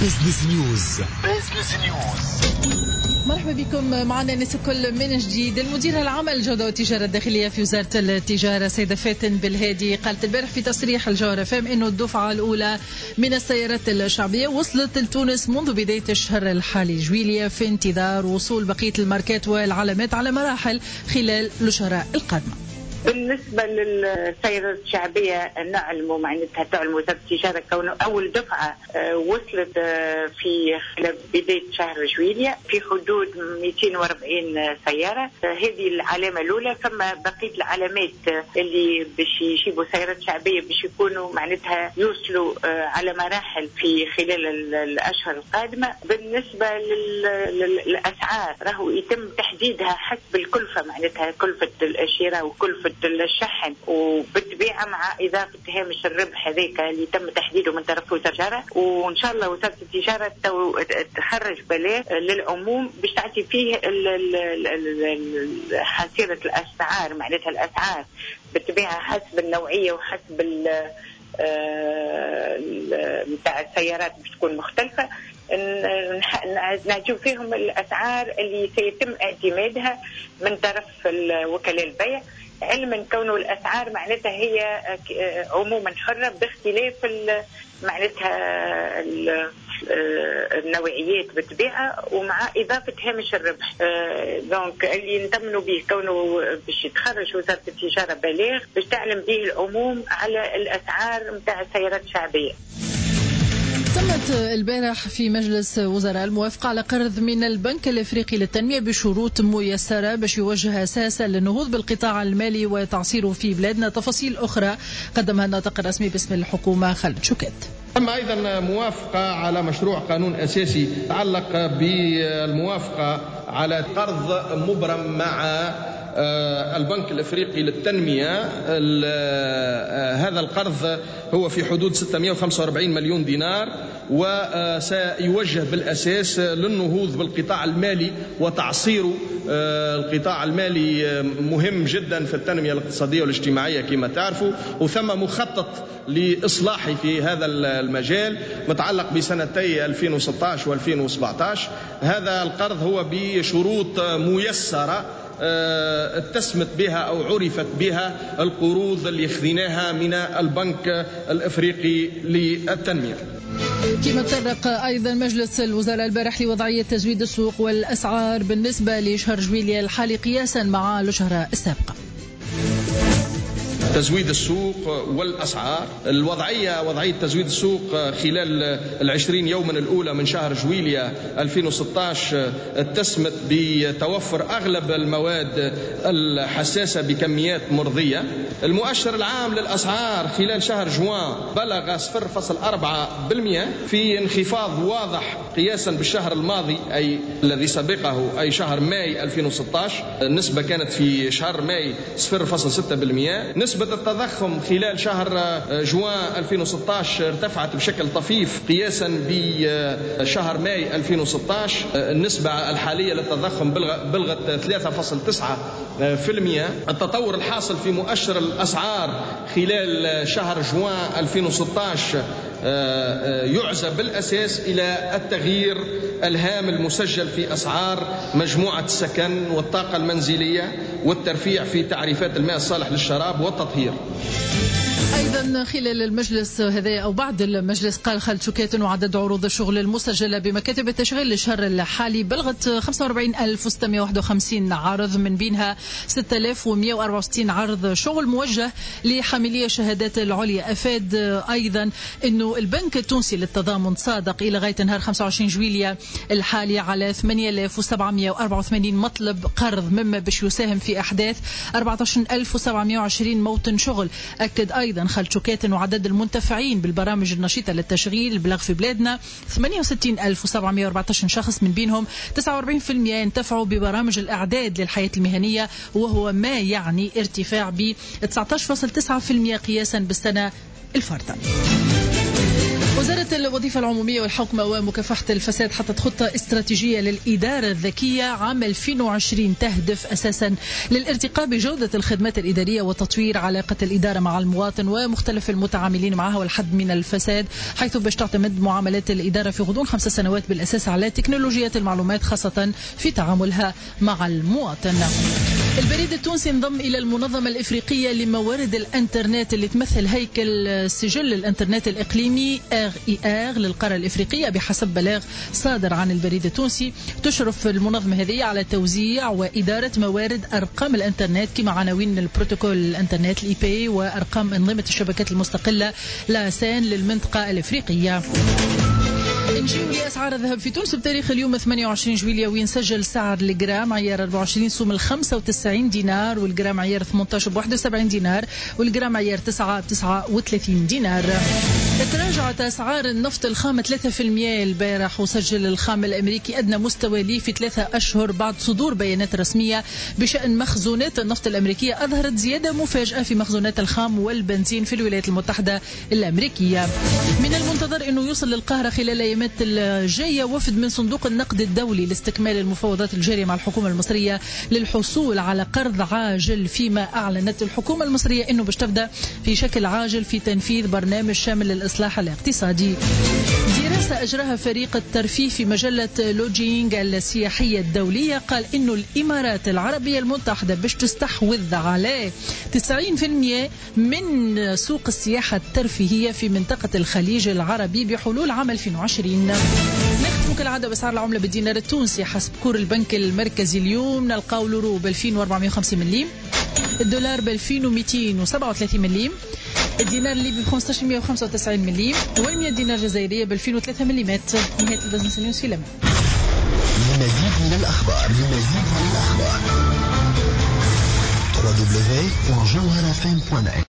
بزنس نيوز. مرحبا بكم معنا نسى كل من جديد. المديرة العامة للجودة والتجارة الداخلية في وزارة التجارة سيدة فاتن بالهادي قالت البارح في تصريح الجوهرة فام انه الدفعة الأولى من السيارات الشعبية وصلت لتونس منذ بداية الشهر الحالي جويلية في انتظار وصول بقية الماركات والعلامات على مراحل خلال الشهور القادمة. بالنسبة للسيارات الشعبية نعلم معناتها تعلم وزارة التجارة كونه أول دفعة وصلت في خلال بداية شهر جويلية في حدود 240 سيارة. هذه العلامة الأولى. ثم بقية العلامات اللي باش يجيبوا سيارات شعبية باش يكونوا معناتها يوصلوا على مراحل في خلال الأشهر القادمة. بالنسبة للأسعار راهو يتم تحديدها حسب الكلفة معناتها كلفة الشراء وكلفة الشحن وبالطبيعة مع إضافة هامش الربح هذاك اللي تم تحديده من طرف وزارة التجارة. وإن شاء الله وزارة التجارة تخرج بلاغ للعموم باش تعطي فيه حصيلة الأسعار معناتها الأسعار بالطبيعة حسب النوعية وحسب متاع السيارات باش تكون مختلفة. نعجب فيهم الأسعار اللي سيتم اعتمادها من طرف وكلاء البيع علما كونه الأسعار معناتها هي عموما حرة باختلاف معناتها النوعيات بالطبيعة ومع إضافة هامش الربح. دونك اللي نتمنوا به كونه باش يتخرج وزارة التجارة بلاغ باش تعلم به العموم على الأسعار متاع السيارات الشعبية. تمت البارح في مجلس وزراء الموافقة على قرض من البنك الافريقي للتنمية بشروط ميسرة باش يوجه أساسا للنهوض بالقطاع المالي وتعصيره في بلادنا. تفاصيل أخرى قدمها الناطق الرسمي باسم الحكومة خالد شوكات. تم أيضا موافقة على مشروع قانون أساسي يتعلق بالموافقة على قرض مبرم مع البنك الافريقي للتنمية. هذا القرض هو في حدود 645 مليون دينار وسيوجه بالأساس للنهوض بالقطاع المالي وتعصيره. القطاع المالي مهم جدا في التنمية الاقتصادية والاجتماعية كما تعرفوا، وثم مخطط لإصلاحه في هذا المجال متعلق بسنتي 2016 و2017. هذا القرض هو بشروط ميسرة اتسمت بها أو عرفت بها القروض اللي خذيناها من البنك الإفريقي للتنمية. كما تطرق أيضا مجلس الوزراء البارح لوضعية تزويد السوق والأسعار بالنسبة لشهر جويلية الحالي قياسا مع الشهر السابقة. تزويد السوق والأسعار. وضعية تزويد السوق خلال 20 يوما الأولى من شهر جويلية 2016 اتسمت بتوفر أغلب المواد الحساسة بكميات مرضية. المؤشر العام للأسعار خلال شهر جوان بلغ 0.4% في انخفاض واضح قياسا بالشهر الماضي أي الذي سبقه أي شهر ماي 2016. النسبة كانت في شهر ماي 0.6%. نسبة التضخم خلال شهر جوان 2016 ارتفعت بشكل طفيف قياسا بشهر ماي 2016. النسبة الحالية للتضخم بلغت 3.9%. التطور الحاصل في مؤشر الأسعار خلال شهر جوان 2016 يعزى بالأساس إلى التغيير الهام المسجل في أسعار مجموعة السكن والطاقة المنزلية والترفيع في تعريفات الماء الصالح للشراب والتطهير. أيضا خلال المجلس هذا أو بعد المجلس قال خالد شوكات أنه عدد عروض الشغل المسجلة بمكاتب التشغيل للشهر الحالي بلغت 45651 عرض، من بينها 6164 عرض شغل موجه لحاملي الشهادات العليا. أفاد أيضا أنه البنك التونسي للتضامن صادق إلى غاية نهار 25 جويلية الحالي على 8784 مطلب قرض، مما باش يساهم في أحداث 14720 موطن شغل. أكد أيضا خالد شوكات أنه عدد المنتفعين بالبرامج النشيطة للتشغيل بلغ في بلادنا 68714 شخص، من بينهم 49% ينتفعوا ببرامج الإعداد للحياة المهنية، وهو ما يعني ارتفاع ب 19.9% قياسا بالسنة الفارطة. وزارة الوظيفة العمومية والحوكمة ومكافحة الفساد حطت خطة استراتيجية للإدارة الذكية عام 2020 تهدف أساسا للارتقاء بجودة الخدمات الإدارية وتطوير علاقة الإدارة مع المواطن ومختلف المتعاملين معها والحد من الفساد، حيث باش تعتمد معاملات الإدارة في غضون 5 سنوات بالأساس على تكنولوجيات المعلومات خاصة في تعاملها مع المواطن. البريد التونسي انضم إلى المنظمة الإفريقية لموارد الإنترنت اللي تمثل هيكل سجل الإنترنت الإقليمي RIR للقارة الإفريقية بحسب بلاغ صادر عن البريد التونسي. تشرف المنظمة هذه على توزيع وإدارة موارد أرقام الإنترنت كما عناوين البروتوكول الإنترنت الIP وأرقام أنظمة الشبكات المستقلة لاسان للمنطقة الإفريقية. نجيو لأسعار الذهب في تونس بتاريخ اليوم 28 جويلية وين سجل سعر الجرام عيار 24 سوم 95 دينار والجرام عيار 18 ب 71 دينار والجرام عيار 9 ب 39 دينار. تراجعت أسعار النفط الخام 3% البارح وسجل الخام الأمريكي أدنى مستوى ليه في 3 أشهر بعد صدور بيانات رسمية بشأن مخزونات النفط الأمريكية أظهرت زيادة مفاجئة في مخزونات الخام والبنزين في الولايات المتحدة الأمريكية. من المنتظر أنه يوصل للقاهرة خلال الأيام الجاية وفد من صندوق النقد الدولي لاستكمال المفاوضات الجارية مع الحكومة المصرية للحصول على قرض عاجل، فيما أعلنت الحكومة المصرية أنه باش تبدأ في شكل عاجل في تنفيذ برنامج شامل للإصلاح الاقتصادي. دراسة أجراها فريق الترفيه في مجلة لوجينج السياحية الدولية قال إنه الإمارات العربية المتحدة باش تستحوذ على 90% من سوق السياحة الترفيهية في منطقة الخليج العربي بحلول عام 2020. نختم كالعادة بأسعار العملة بالدينار التونسي حسب كور البنك المركزي اليوم. نلقاو اليورو ب 2450 مليم، الدولار ب 2237 مليم، الدينار الليبي ب 1595 مليم، و100 دينار جزائرية ب 2003 ملم. نهاية البزنس نيوز في لمن. لمزيد من الأخبار www.jawharafm.net